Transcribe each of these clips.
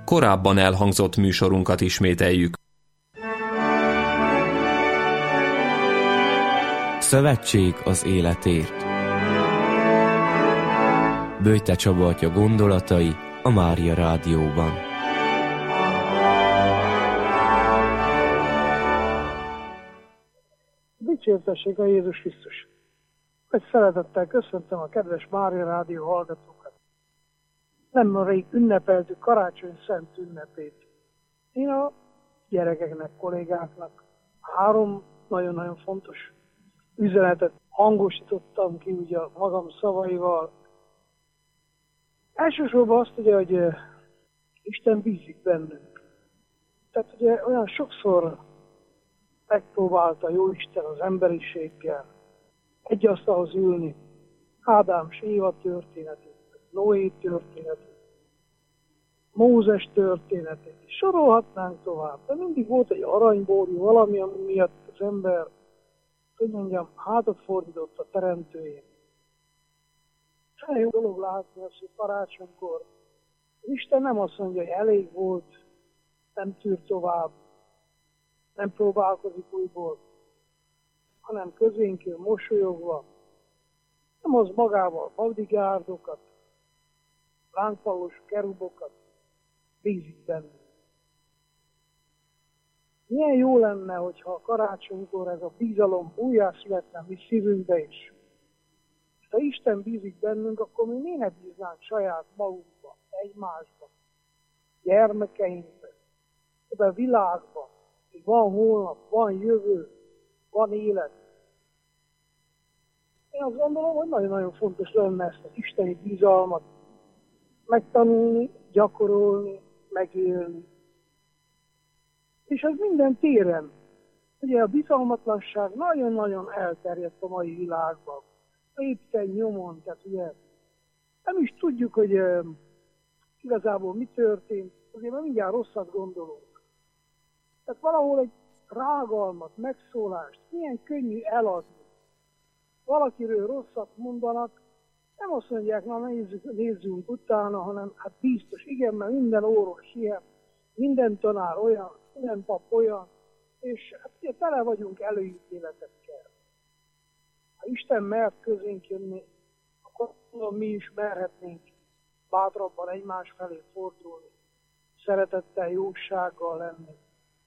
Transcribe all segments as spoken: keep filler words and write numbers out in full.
korábban elhangzott műsorunkat ismételjük. Szövetség az életért. Böjte Csaba atya gondolatai a Mária Rádióban. Dicsértessék a Jézus Krisztus! Egy szeretettel köszöntöm a kedves Mária Rádió hallgatókat. Nem rég ünnepeltük karácsony szent ünnepét. Én a gyerekeknek, kollégáknak három nagyon-nagyon fontos üzenetet hangosítottam ki ugye a magam szavaival. Elsősorban azt ugye, hogy Isten bízik bennünk. Tehát ugye olyan sokszor megpróbálta Jóisten az emberiséggel egy asztalhoz ülni. Ádám és Éva történetét, Noé történetét, Mózes történetét, és sorolhatnánk tovább. De mindig volt egy aranybóri, valami, ami miatt az ember, hogy mondjam, hátat fordított a teremtőjén. Nagyon jó dolog látni azt, hogy karácsonykor Isten nem azt mondja, hogy elég volt, nem tűr tovább, nem próbálkozik újból, hanem közénk jön mosolyogva, nem az magával bodyguardokat, lángfalós kerubokat, bízik bennünk. Milyen jó lenne, hogyha a karácsonykor ez a bizalom újjászületne mi szívünkbe is. És ha Isten bízik bennünk, akkor mi miért ne bíznánk saját magunkba, egymásba, gyermekeinkbe, ebben a világban, hogy van holnap, van jövő, van élet. Én azt gondolom, hogy nagyon-nagyon fontos lenne ezt az isteni bizalmat megtanulni, gyakorolni, megélni. És ez minden téren. Ugye a bizalmatlanság nagyon-nagyon elterjedt a mai világban. Lépten nyomon, tehát ugye nem is tudjuk, hogy uh, igazából mi történt, azért már mindjárt rosszat gondolunk. Tehát valahol egy rágalmat, megszólást, milyen könnyű eladni. Valakiről rosszat mondanak, nem azt mondják, na nézzük, nézzünk utána, hanem hát biztos, igen, mert minden orvos ilyen, minden tanár olyan, minden pap olyan, és hát ugye tele vagyunk előítéletekkel. Ha Isten mert közénk jönni, akkor mi is merhetnénk bátrabban egymás felé fordulni, szeretettel, jósággal lenni.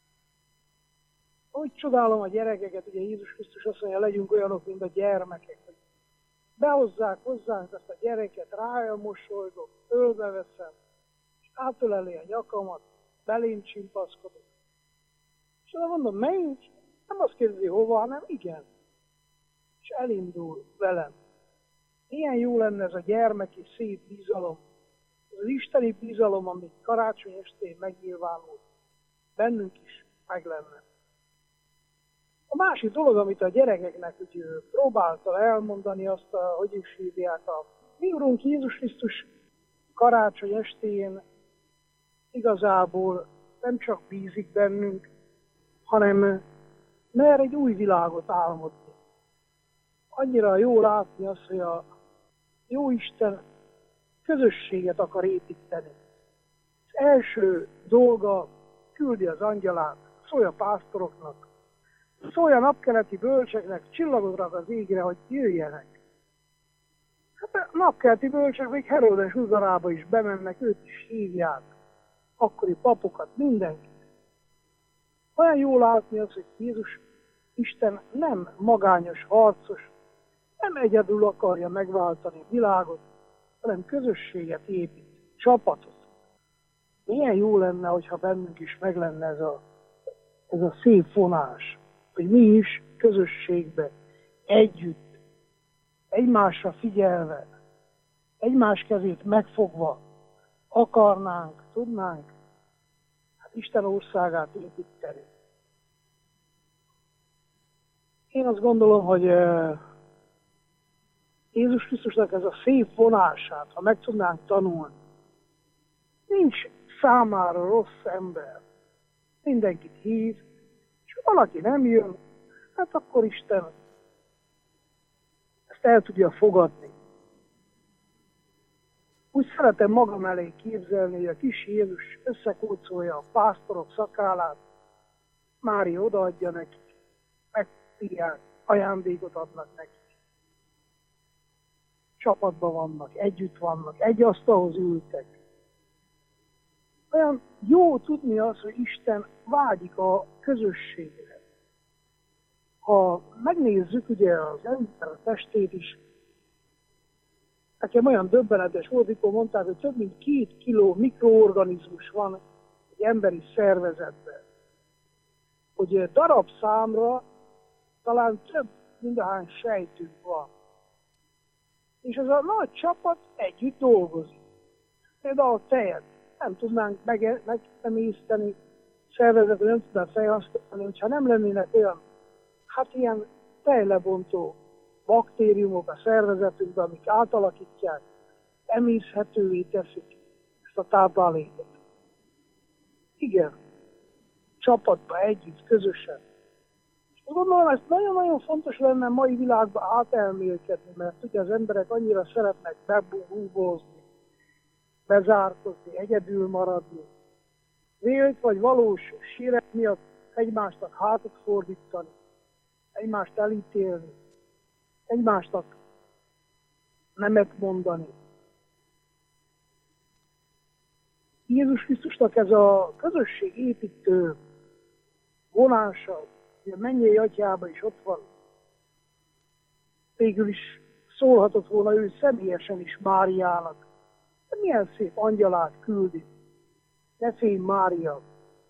Úgy csodálom a gyerekeket, ugye Jézus Krisztus azt mondja, legyünk olyanok, mint a gyermekek. Behozzák hozzánk ezt a gyereket, rája mosolygok, ölbe veszem, és átöleli a nyakamat, belém csimpaszkodok. És azt mondom, menj, nem azt kérdezi hova, hanem igen. És elindul velem. Milyen jó lenne ez a gyermeki szép bizalom, ez az isteni bizalom, ami karácsony estén megnyilvánul, bennünk is meg lenne. A másik dolog, amit a gyerekeknek úgy próbálta elmondani, azt, a, hogy is hívják, a mi Urunk Jézus Krisztus karácsony estén igazából nem csak bízik bennünk, hanem mer egy új világot álmodni. Annyira jó látni azt, hogy a jó Isten közösséget akar építeni. Az első dolga küldi az angyalát, szólj a pásztoroknak, szólj a napkeleti bölcseknek, csillagokra az égre, hogy jöjjenek. Hát a napkeleti bölcsek még Heródes udvarába is bemennek, őt is hívják, akkori papokat, mindenkit. Olyan jó látni az, hogy Jézus Isten nem magányos, harcos, nem egyedül akarja megváltani a világot, hanem közösséget épít, csapatot. Milyen jó lenne, hogyha bennünk is meg lenne ez a, ez a szép vonás, hogy mi is közösségbe, együtt, egymásra figyelve, egymás kezét megfogva akarnánk, tudnánk hát Isten országát építeni. Én azt gondolom, hogy Jézus Krisztusnak ez a szép vonását, ha meg tudnánk tanulni, nincs számára rossz ember. Mindenkit hív, és valaki nem jön, hát akkor Isten ezt el tudja fogadni. Úgy szeretem magam elé képzelni, hogy a kis Jézus összekócolja a pásztorok szakállát, Mária odaadja nekik, megpírják, ajándékot adnak nekik. Csapatban vannak, együtt vannak, egy asztalhoz ültek. Olyan jó tudni az, hogy Isten vágyik a közösségre. Ha megnézzük ugye az ember testét is, nekem olyan döbbenetes volt, amikor mondták, hogy több mint két kiló mikroorganizmus van egy emberi szervezetben. Hogy darabszámra talán több, mindahány sejtünk van. És ez a nagy csapat együtt dolgozik. Például a tejet nem tudnánk megemészteni, szervezetet nem tudnánk felhasználni, hogyha nem lennének olyan, hát ilyen tejlebontó baktériumok a szervezetünkben, amik átalakítják, emészhetővé teszik ezt a táplálékot. Igen, csapatban együtt, közösen. Gondolom, ez nagyon-nagyon fontos lenne a mai világban átelmélkedni, mert ugye az emberek annyira szeretnek bebúbózni, bezárkozni, egyedül maradni. Vélt vagy valós sírek miatt egymásnak hátat fordítani, egymást elítélni, egymásnak nemet mondani. Jézus Krisztusnak ez a közösségépítő vonása, hogy a mennyei atyában is ott van. Végül is szólhatott volna ő személyesen is Máriának. De milyen szép angyalát küldi. Ne félj, Mária.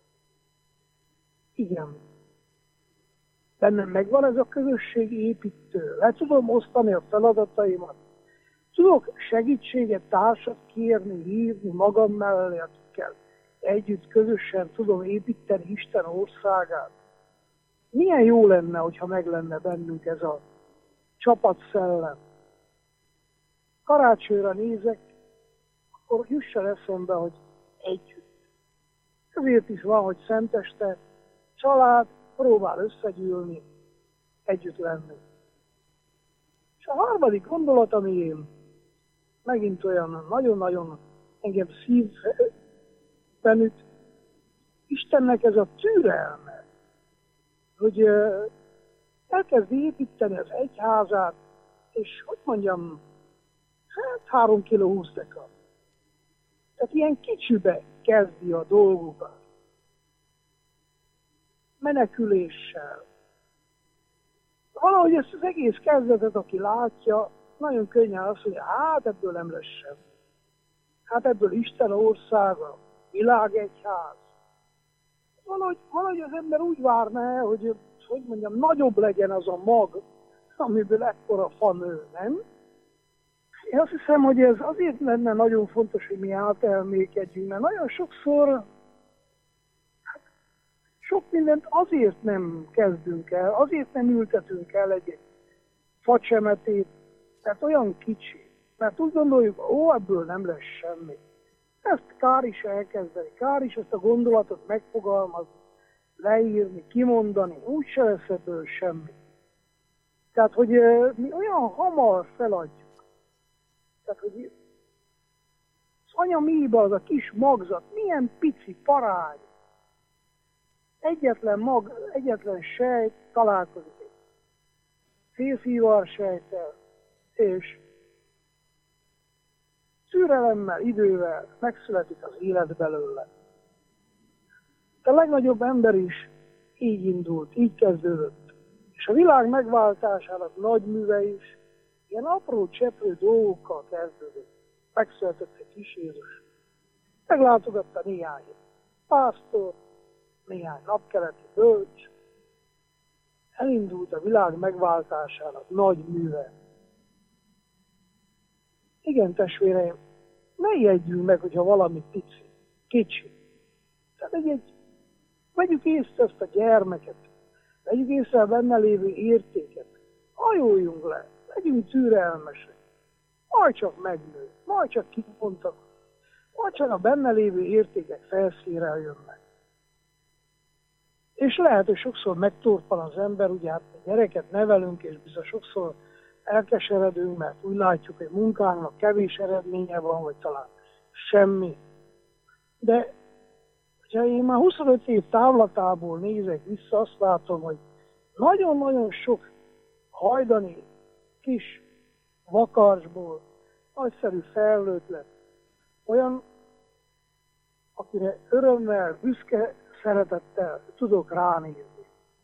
Igen. Bennem megvan ez a közösség építő. Le tudom osztani a feladataimat. Tudok segítséget, társat kérni, hívni magam mellé, akikkel együtt, közösen tudom építeni Isten országát. Milyen jó lenne, hogyha meg lenne bennünk ez a csapatszellem. Karácsonyra nézek, akkor jusson eszembe, hogy együtt. Ezért is van, hogy szenteste család próbál összegyűlni, együtt lenni. És a harmadik gondolat, ami én megint olyan nagyon-nagyon engem szívben üt, Istennek ez a türelme, hogy elkezdi építeni az egyházát, és hogy mondjam, hát három kiló húsz deka. Tehát ilyen kicsibe kezdi a dolgokat. Meneküléssel. Valahogy ezt az egész kezdetet, aki látja, nagyon könnyen azt mondja, hát ebből nem lesz semmi. Hát ebből Isten országa, világegyház. Valahogy, valahogy az ember úgy várna el, hogy, hogy mondjam, nagyobb legyen az a mag, amiből ekkora fa nő, nem? Én azt hiszem, hogy ez azért lenne nagyon fontos, hogy mi átelmékedjünk, mert nagyon sokszor hát, sok mindent azért nem kezdünk el, azért nem ültetünk el egy facsemetét, mert olyan kicsi, mert úgy gondoljuk, ó, ebből nem lesz semmi. Ezt kár is elkezdeni, kár is ezt a gondolatot megfogalmazni, leírni, kimondani, úgyse lesz ebből semmi. Tehát, hogy mi olyan hamar feladjuk. Tehát, hogy az anyamíba az a kis magzat, milyen pici parány. Egyetlen mag, egyetlen sejt találkozik egy félfivar sejttel, és szürelemmel, idővel megszületik az élet belőle. A legnagyobb ember is így indult, így kezdődött. És a világ megváltásának nagy műve is ilyen apró, cseprő dolgokkal kezdődött. Megszületett egy kis Jézus. Meglátogatta néhány pásztor, néhány napkeleti bölcs. Elindult a világ megváltásának nagy műve. Igen, testvéreim, ne ijedjünk meg, hogyha valami pici, kicsi. Tehát egy, egy, vegyük észre ezt a gyermeket, vegyük észre a benne lévő értéket, hajoljunk le, legyünk türelmesek, majd csak megnő, majd csak kipontak, majd csak a benne lévő értékek felszínre jönnek. És lehet, hogy sokszor megtorpan az ember, ugye hát gyereket nevelünk, és bizony sokszor elkeseredünk, mert úgy látjuk, hogy munkánknak kevés eredménye van, vagy talán semmi. De ha én már huszonöt év távlatából nézek vissza, azt látom, hogy nagyon-nagyon sok hajdani kis vakarcsból nagyszerű felnőtt lett. Olyan, akire örömmel, büszke szeretettel tudok ránézni.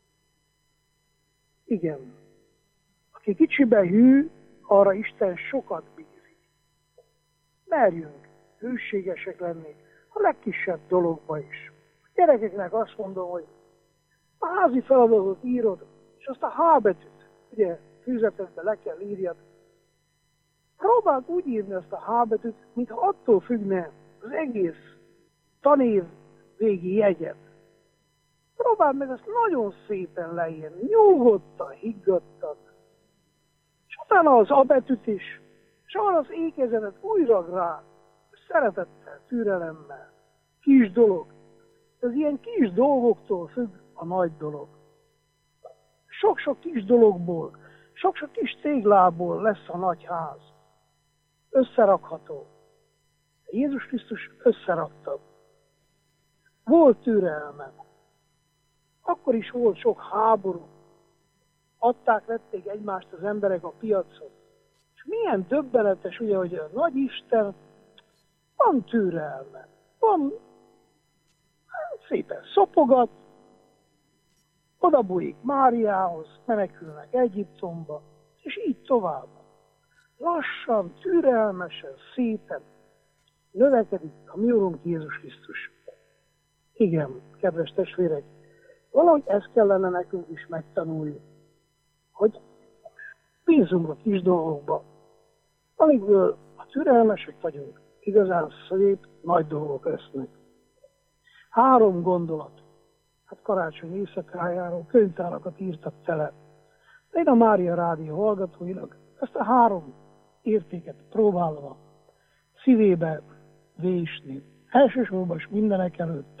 Igen. Aki kicsiben hű, arra Isten sokat bízik. Merjünk hűségesek lenni a legkisebb dologba is. A gyerekeknek azt mondom, hogy a házi feladatot írod, és azt a H betűt, ugye, füzetedbe le kell írjad. Próbáld úgy írni azt a H betűt, mintha attól függne az egész tanév végi jegyet. Próbáld meg azt nagyon szépen leírni, nyugodtan, higgadtan. És utána az A betűt is, és arra az ékezetet újra rá, szeretettel, türelemmel. Kis dolog. Ez ilyen kis dolgoktól függ a nagy dolog. Sok-sok kis dologból, sok-sok kis téglából lesz a nagy ház. Összerakható. Jézus Krisztus összerakta. Volt türelme. Akkor is volt sok háború. Adták, vették egymást az emberek a piacon. És milyen döbbenetes, ugye, hogy a nagy Isten van türelme. Van, szépen szopogat, odabújik Máriához, menekülnek Egyiptomba, és így tovább. Lassan, türelmesen, szépen növekedik a mi Urunk Jézus Krisztus. Igen, kedves testvérek, valahogy ezt kellene nekünk is megtanulni, hogy bízunk a kis dolgokba, amikből a türelmesek vagyunk, igazán szép, nagy dolgok lesznek. Három gondolat. Hát karácsony éjszakájáról könyvtárakat írtak tele. De én a Mária Rádió hallgatóilag ezt a három értéket próbálva szívébe vésni. Elsősorban is mindenek előtt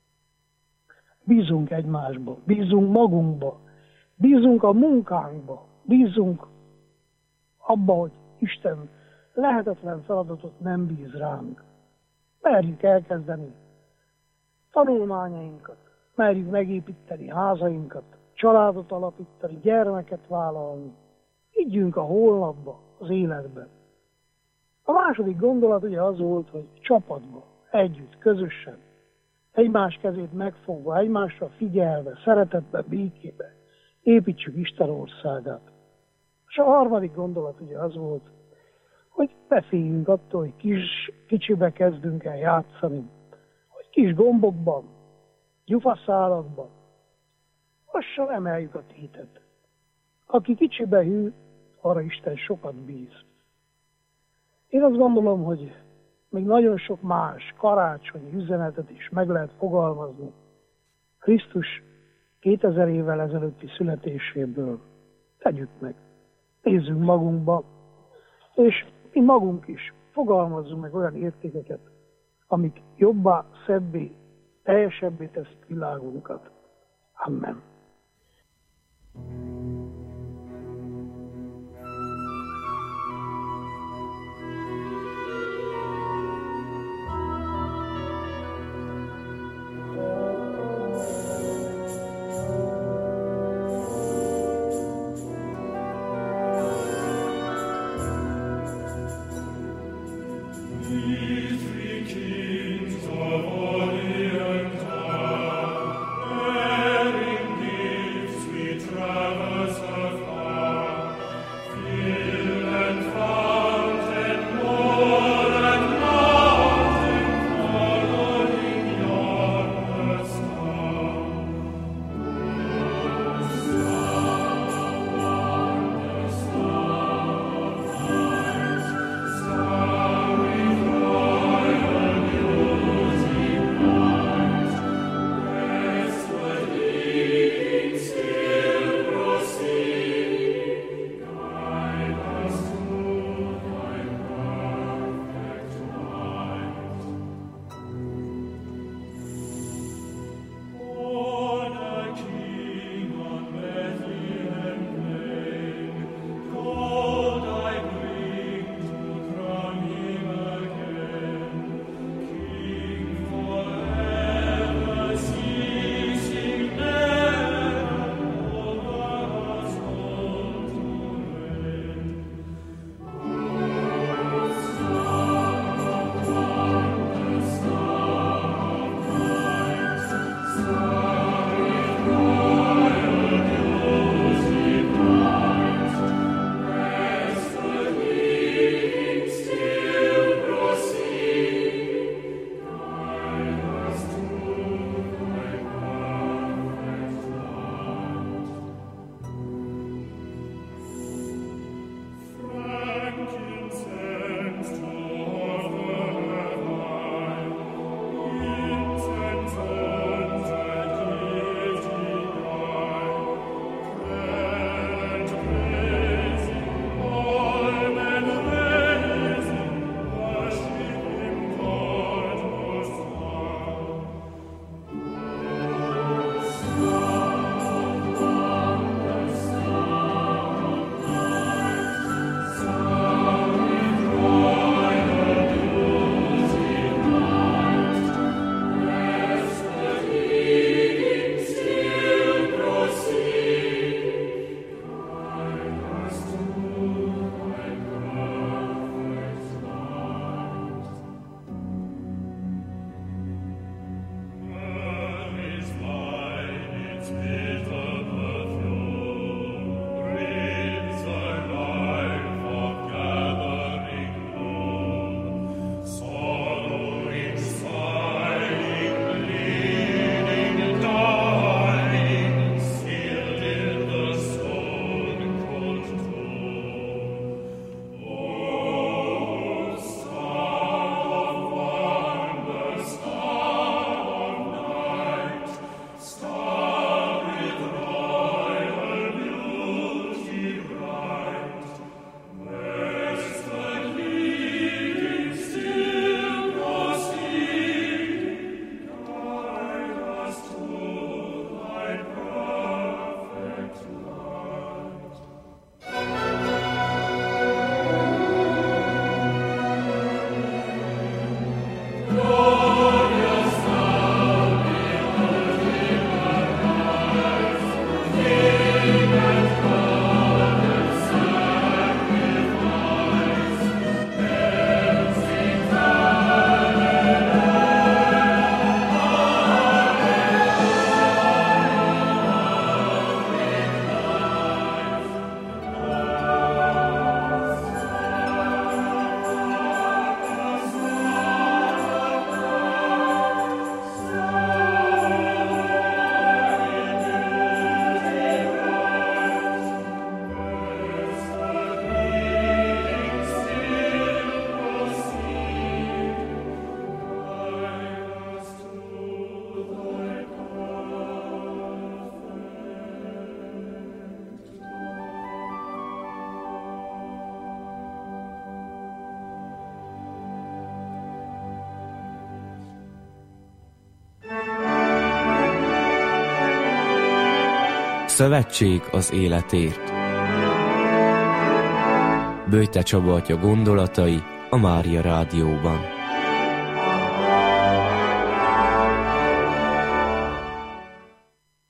bízunk egymásba, bízunk magunkba, bízunk a munkánkba, bízunk abba, hogy Isten lehetetlen feladatot nem bíz ránk. Merjük elkezdeni tanulmányainkat, merjük megépíteni házainkat, családot alapítani, gyermeket vállalni. Higgyünk a holnapba, az életben. A második gondolat ugye az volt, hogy csapatba, együtt, közösen, egymás kezét megfogva, egymásra figyelve, szeretetbe, békébe építsük Isten országát. És a harmadik gondolat ugye az volt, hogy ne féljünk attól, hogy kis, kicsibe kezdünk el játszani, hogy kis gombokban, gyufaszálakban, lassan emeljük a tétet. Aki kicsibe hű, arra Isten sokat bíz. Én azt gondolom, hogy még nagyon sok más karácsonyi üzenetet is meg lehet fogalmazni Krisztus kétezer évvel ezelőtti születéséből. Tegyük meg, nézzünk magunkba, és mi magunk is fogalmazzunk meg olyan értékeket, amik jobbá, szebbé, teljesebbé teszik világunkat. Amen. In Szövetség az életért. Böjte Csaba atya gondolatai a Mária Rádióban.